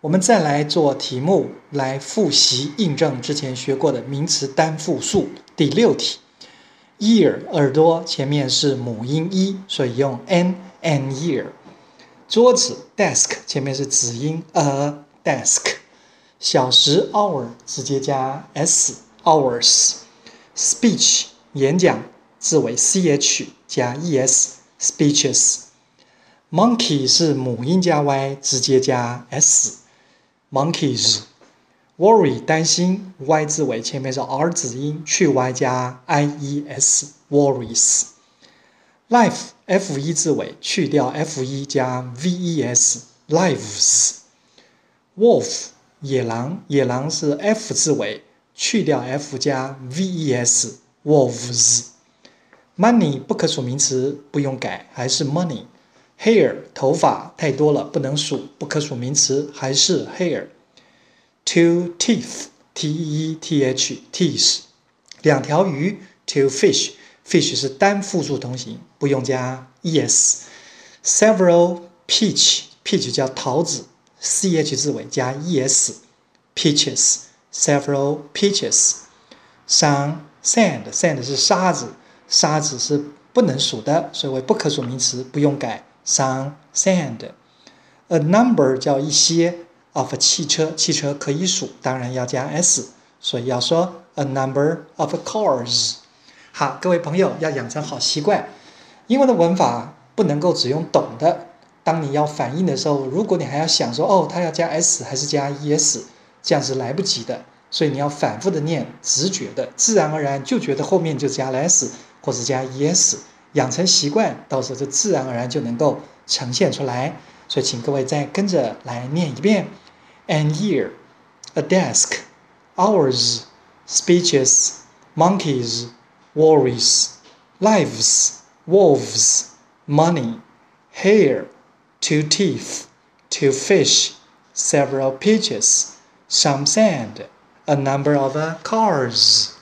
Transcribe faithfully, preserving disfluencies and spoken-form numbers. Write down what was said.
我们再来做题目，来复习印证之前学过的名词单复数。第六题 ，ear 耳朵前面是母音 e， 所以用 n an ear。桌子 desk 前面是子音 a desk。小时 hour 直接加 s hours。speech 演讲字尾 ch 加 es speeches。monkey 是母音加 y 直接加 s monkeys。worry 担心 y 字尾前面是 r 子音去 y 加 ies worries。life f 一字尾去掉 f 一加 ves lives。wolf 野狼野狼是 f 字尾去掉 f 加 ves wolves。money 不可数名词不用改，还是 money。hair 头发太多了不能数，不可数名词还是 hair。two teeth t e t h teeth 两条鱼 two fish fish 是单复数同形不用加 es。several peach peach 叫桃子 ch 字尾加 es peaches several peaches。some sand sand 是沙子沙子是不能数的，所以为不可数名词不用改 some sand。 a number 叫一些 of 汽车汽车可以数，当然要加 s， 所以要说 a number of cars。 好，各位朋友要养成好习惯，英文的文法不能够只用懂的，当你要反应的时候，如果你还要想说哦，它要加 s 还是加 es， 这样是来不及的，所以你要反复的念，直觉的自然而然就觉得后面就加了 s 或者加 es， 养成习惯，到时候就自然而然就能够呈现出来。所以请各位再跟着来念一遍 an ear a desk hours speeches monkeys worries lives wolves money hair two teeth two fish several peaches some sand a number of cars